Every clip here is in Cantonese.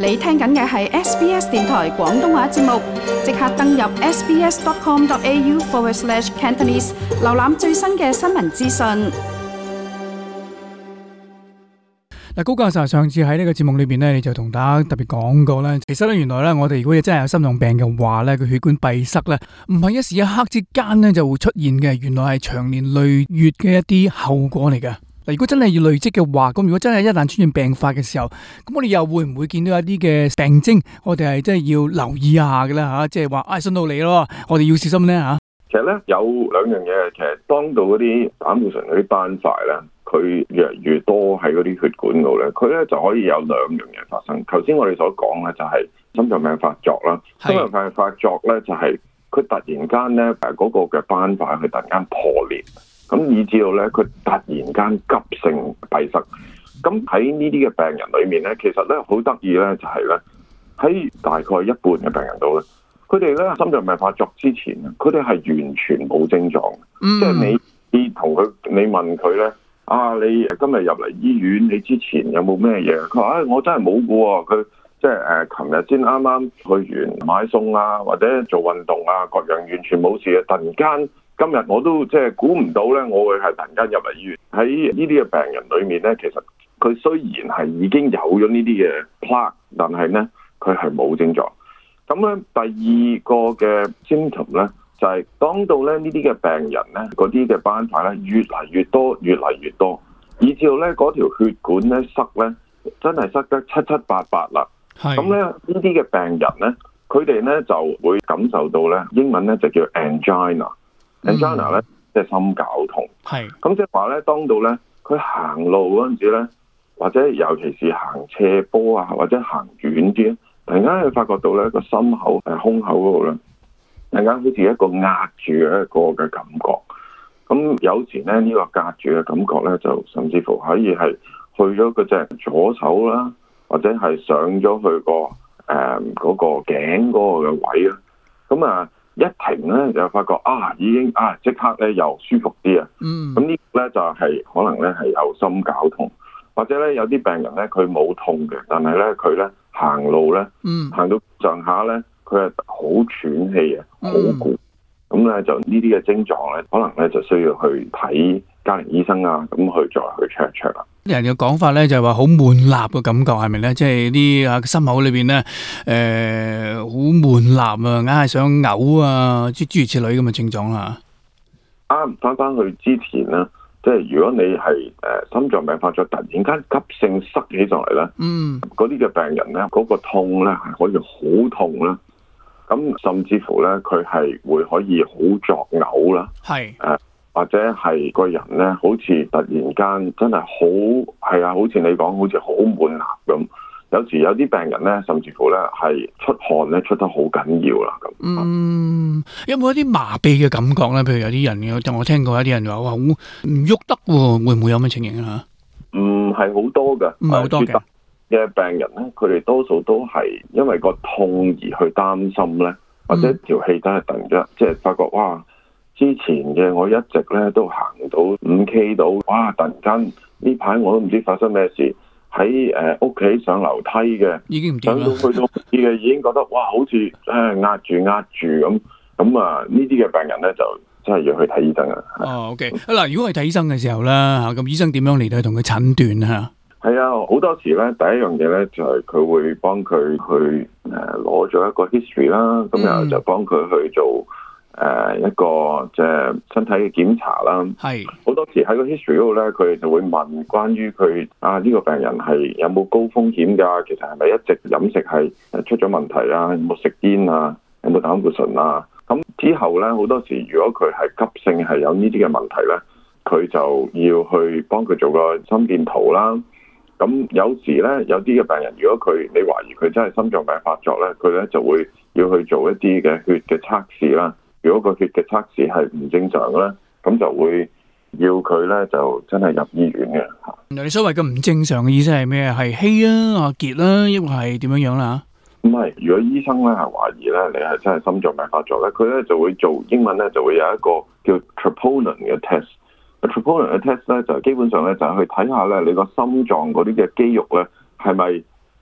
你聽緊嘅係 SBS 電台廣東話節目，即刻登入 sbs.com.au/Cantonese 瀏覽最新嘅新聞資訊。 嗱，高教授上次喺呢個節目裏邊咧，你就同大家特別講過咧，其實咧原來咧我哋如果真係有心臟病嘅話咧，個血管閉塞咧，唔係一時一刻之間咧就會出現嘅，原來係長年累月嘅一啲後果嚟嘅。嗱，如果真係要累積嘅話，咁如果真係一旦出現病發嘅時候，咁我哋又會唔會見到一啲嘅病徵？我哋係真係要留意一下嘅啦嚇，即係話信到你咯，我哋要小心咧嚇。 其實咧有兩樣嘢，其實當到嗰啲膽固醇嗰啲斑塊咧，佢越嚟越多喺嗰啲血管度咧，佢咧就可以有兩樣嘢發生。頭先我哋所講咧就係心臟病發作啦，心臟病發作咧就係佢突然間咧嗰個嘅斑塊佢突然間破裂。咁以至到咧，佢突然間急性閉塞。咁喺呢啲嘅病人裏面咧，其實咧好得意咧，就係咧喺大概一半嘅病人度咧，佢哋咧心臟病發作之前，佢哋係完全冇症狀。即係你同佢，你問佢咧，你今日入嚟醫院，你之前有冇咩嘢？佢話我真係冇嘅喎。佢即係琴日先啱啱去完買餸啊，或者做運動啊，各樣完全冇事嘅，突然間。今日我都即係估唔到咧，我會係突然間入嚟醫院。喺呢啲嘅病人裏面咧，其實佢雖然係已經有咗呢啲嘅 plaque， 但係咧佢係冇症狀。咁咧第二個嘅 symptom 咧就係當到咧呢啲嘅病人咧，嗰啲嘅斑塊咧越嚟越多，越嚟越多，以至到咧嗰條血管咧塞咧，真係塞得七七八八啦。咁咧呢啲嘅病人咧，佢哋咧就會感受到咧，英文咧就叫 angina。angina 咧即係心絞痛，咁即係話咧，當到咧佢行路嗰陣時咧，或者尤其是行斜坡啊，或者行遠啲，突然間佢發覺到咧個心口胸口嗰度咧，突然間好似一個壓住嘅一個嘅感覺。咁有時咧呢個壓住嘅感覺咧，就甚至乎可以係去咗嗰隻左手啦，或者係上咗去個嗰個頸嗰個嘅位啦。咁一停咧就發覺已經即刻咧又舒服啲啊！咁呢個咧就係可能咧係有心絞痛，或者咧有啲病人咧佢冇痛嘅，但係咧佢咧行路咧行到上下咧佢係好喘氣啊，好攰。咁咧就呢啲嘅症狀咧，可能咧就需要去睇家庭醫生啊，咁去再去 check 一 check 啦。 啲人嘅講法咧就係話好悶立嘅感覺，係咪咧？即係啲心口裏邊咧，好悶立啊，硬係想嘔啊，諸如此類咁嘅症狀啦。 翻去之前咧，即係如果你係心臟病發作，突然間急性塞起上嚟咧，嗰啲嘅病人咧，嗰個痛咧係可以好痛啦。咁甚至乎咧，佢係會可以好作嘔啦。或者係個人咧，好似突然間真係好好似你講，好似好悶立咁。有時有啲病人咧，甚至乎咧係出汗咧出得好緊要啦咁。 有冇一啲麻痹嘅感覺咧？譬如有啲人我聽過有啲人話好唔喐得喎，會唔會有咩情形啊？ 唔係好多嘅， 唔係好多嘅病人咧，佢哋多數都係因為個痛而去擔心咧，或者條氣真係突然間即係發覺之前嘅我一直咧都行到5K 到，突然間呢排我都唔知發生咩事，喺屋企上樓梯嘅， 已經唔掂啦， 上到去到嘅已經覺得好似壓住咁，呢啲嘅病人咧就真係要去睇醫生啊。 OK， 嗱，如果係睇醫生嘅時候啦，咁醫生點樣嚟到同佢診斷啊？ 係好多時咧，第一樣嘢咧就係佢會幫佢去攞咗一個 history 啦，咁然後就幫佢去做一個即係身體嘅檢查啦。好多時喺個 history 嗰度咧，佢哋就會問關於佢呢個病人係有冇高風險㗎？其實係咪一直飲食係出咗問題啊？有冇食煙啊？有冇膽固醇啊？咁之後咧，好多時如果佢係急性係有呢啲嘅問題咧，佢就要去幫佢做個心電圖啦。咁有時咧，有啲嘅病人，如果你懷疑佢真係心臟病發作咧，佢咧就會要去做一啲嘅血嘅測試啦。如果個血嘅測試係唔正常咧，咁就會要佢咧就真係入醫院嘅。 你所謂嘅唔正常嘅意思係咩？係稀啊、結啦，抑或係點樣啦？ 唔係，如果醫生咧係懷疑咧你係真係心臟病發作咧，佢咧就會做英文咧就會有一個叫 troponin 嘅 test。troponin 嘅 test 咧就基本上咧就係去睇下咧你個心臟嗰啲嘅肌肉咧係咪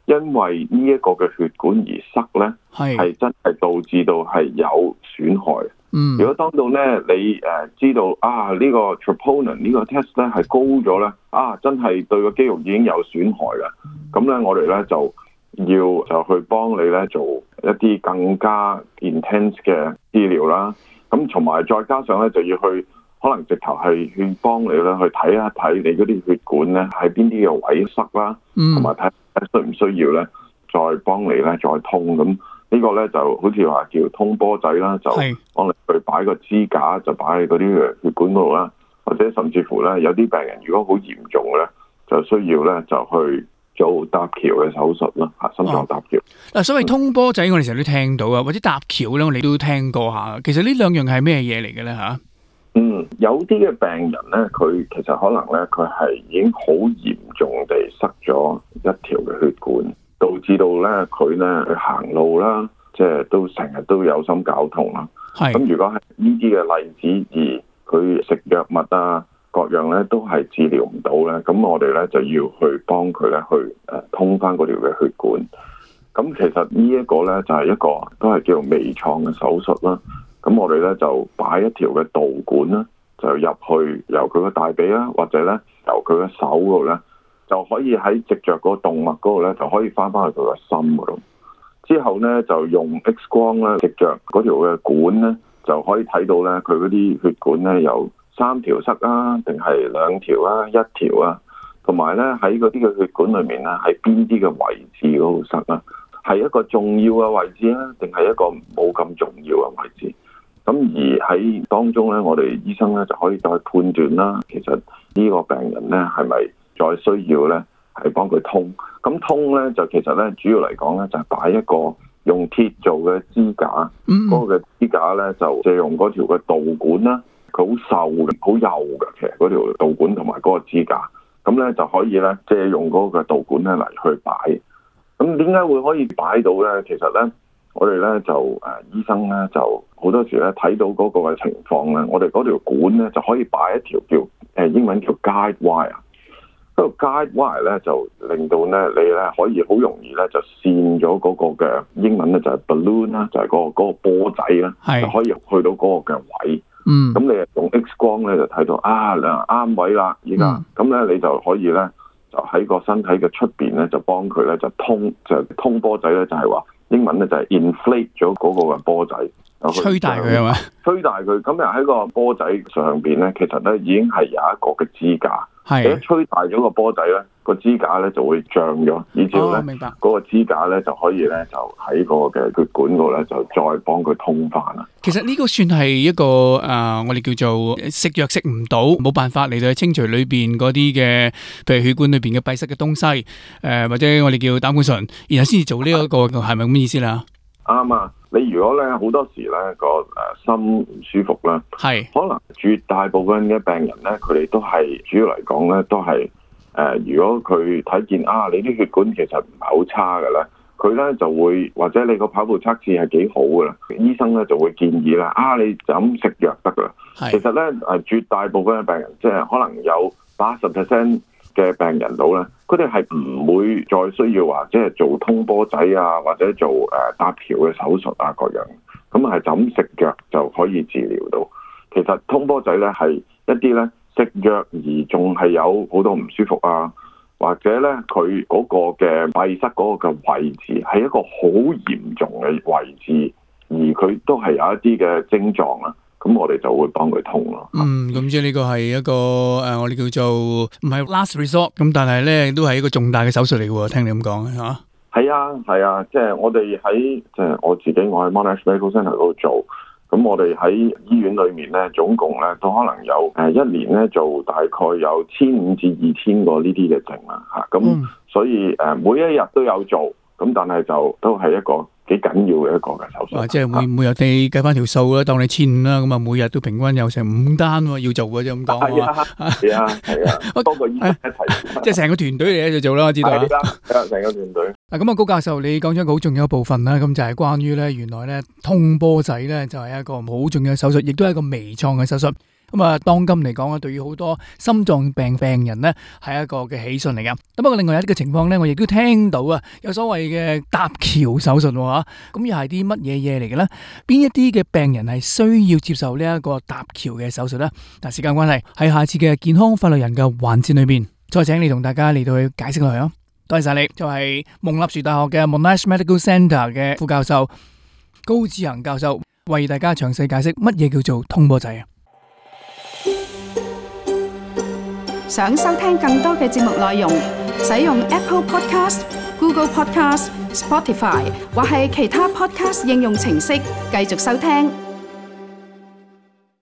因為呢一個嘅血管而塞咧，係真係導致到係有損害。如果當到咧你知道呢個 troponin 呢個 test 咧係高咗咧，真係對個肌肉已經有損害啦。咁咧我哋咧就去幫你咧做一啲更加 intense 嘅治療啦。咁同埋再加上咧就要去可能直頭係去幫你咧去睇一睇你嗰啲血管咧喺邊啲嘅位塞啦，同埋睇需唔需要咧再幫你咧再通。咁呢個咧就好似話叫通波仔啦，就幫你去擺個支架就擺喺嗰啲血管嗰度啦，或者甚至乎咧有啲病人如果好嚴重嘅咧就需要咧就去做搭橋嘅手術啦，心臟搭橋。 嗱，所謂通波仔我哋成日都聽到啊，或者搭橋咧我哋都聽過下。其實呢兩樣係咩嘢嚟嘅咧嚇？ 有啲嘅病人咧，佢其實可能咧佢係已經好嚴重地塞咗一條嘅血管，導致到咧佢咧去行路啦，即係都成日都有心絞痛啦。咁如果係呢啲嘅例子，而佢食藥物各樣咧都係治療唔到咧，咁我哋咧就要去幫佢咧去通翻嗰條嘅血管。咁其實呢一個咧就係一個都係叫做微創嘅手術啦。咁我哋咧就擺一條嘅導管啦，就入去由佢個大髀啦，或者咧由佢嘅手嗰度咧，就可以喺藉着嗰個動脈嗰度咧，就可以翻翻去佢個心嗰度。之後咧就用 X 光咧，藉着嗰條嘅管咧，就可以睇到咧佢嗰啲血管咧有3條塞定係2條1條同埋咧喺嗰啲嘅血管裏面咧，喺邊啲嘅位置嗰度塞係一個重要嘅位置定係一個冇咁重要嘅位置？咁而喺當中咧，我哋醫生咧就可以再判斷啦。其實呢個病人咧係咪再需要咧係幫佢通？咁通咧就其實咧主要嚟講咧就係擺一個用鐵做嘅支架，嗰個嘅支架咧就借用嗰條嘅導管啦，佢好瘦嘅，好幼嘅，其實嗰條導管同埋嗰個支架，咁咧就可以咧借用嗰個導管咧嚟去擺。咁點解會可以擺到咧？其實咧。我哋咧就醫生咧就好多時咧睇到嗰個嘅情況咧，我哋嗰條管咧就可以擺一條叫英文叫 guide wire。嗰個 guide wire 咧就令到咧你咧可以好容易咧就線咗嗰個嘅英文咧就係 balloon 啦，就係嗰個波仔啦，就可以去到嗰個嘅位。咁你用 X 光咧就睇到啱位啦，依家咁咧你就可以咧就喺個身體嘅出邊咧就幫佢咧就通波仔咧就係話。英文咧就係 inflate 咗嗰個嘅波仔， 吹大佢係嘛？ 吹大佢，咁又喺個波仔上邊咧，其實咧已經係有一個嘅支架。你一吹大咗個波仔咧，個支架咧就會脹咗，以至咧嗰個支架咧就可以咧就喺個嘅血管度咧就再幫佢通翻啦。 其實呢個算係一個我哋叫做食藥食唔到，冇辦法嚟到清除裏邊嗰啲嘅，譬如血管裏邊嘅閉塞嘅東西，或者我哋叫膽固醇，然後先至做呢一個，係咪咁嘅意思啦？ 啱啊！你如果咧好多時咧個心唔舒服啦，可能絕大部分嘅病人咧，佢哋都係主要嚟講咧，都係如果佢睇見你啲血管其實唔係好差嘅咧，佢咧就會或者你個跑步測試係幾好嘅啦，醫生咧就會建議啦，你就咁食藥得噶啦。其實咧絕大部分嘅病人，即係可能有80%嘅病人度咧，佢哋係唔會再需要話即係做通波仔或者做搭橋嘅手術各樣，咁係就咁食藥就可以治療到。其實通波仔咧係一啲咧食藥而仲係有好多唔舒服或者咧佢嗰個嘅閉塞嗰個嘅位置係一個好嚴重嘅位置，而佢都係有一啲嘅症狀啦。咁我哋就會幫佢通咯。 咁即係呢個係一個我哋叫做唔係 last resort，咁但係咧都係一個重大嘅手術嚟嘅喎。聽你咁講嚇。 係啊，即係我哋喺即係我自己，我喺 Monash Medical Centre 嗰度做。咁我哋喺醫院裏面咧，總共咧都可能有一年咧做大概有1500至2000個呢啲嘅症啦嚇。咁所以每一日都有做，咁但係就都係一個幾緊要嘅一個嘅手術。 即係每日你計翻條數啦，當你1500啦，咁每日都平均有成5單要做嘅啫，咁講係啊，多個醫生一齊， 即係成個團隊嚟喺度做啦，我知道啦。 成個團隊。 咁高教授，你講咗一個好重要嘅部分啦，咁就係關於咧，原來咧通波仔咧就係一個好重要嘅手術，亦都係一個微創嘅手術。 咁啊，當今嚟講啊，對於好多心臟病病人咧，係一個嘅喜訊嚟噶。咁不過另外有啲嘅情況咧，我亦都聽到啊，有所謂嘅搭橋手術喎。咁又係啲乜嘢嘢嚟嘅咧？邊一啲嘅病人係需要接受呢一個搭橋嘅手術咧？但時間關係，喺下次嘅健康法律人嘅環節裏邊，再請你同大家嚟到去解釋落去啊！多謝晒你，就係蒙納殊大學嘅 Monash Medical Centre 嘅副教授高志恒教授，為大家詳細解釋乜嘢叫做通波仔啊！ 想收聽更多嘅節目內容，使用 Apple Podcast、Google Podcast、Spotify 或係其他 Podcast 應用程式繼續收聽。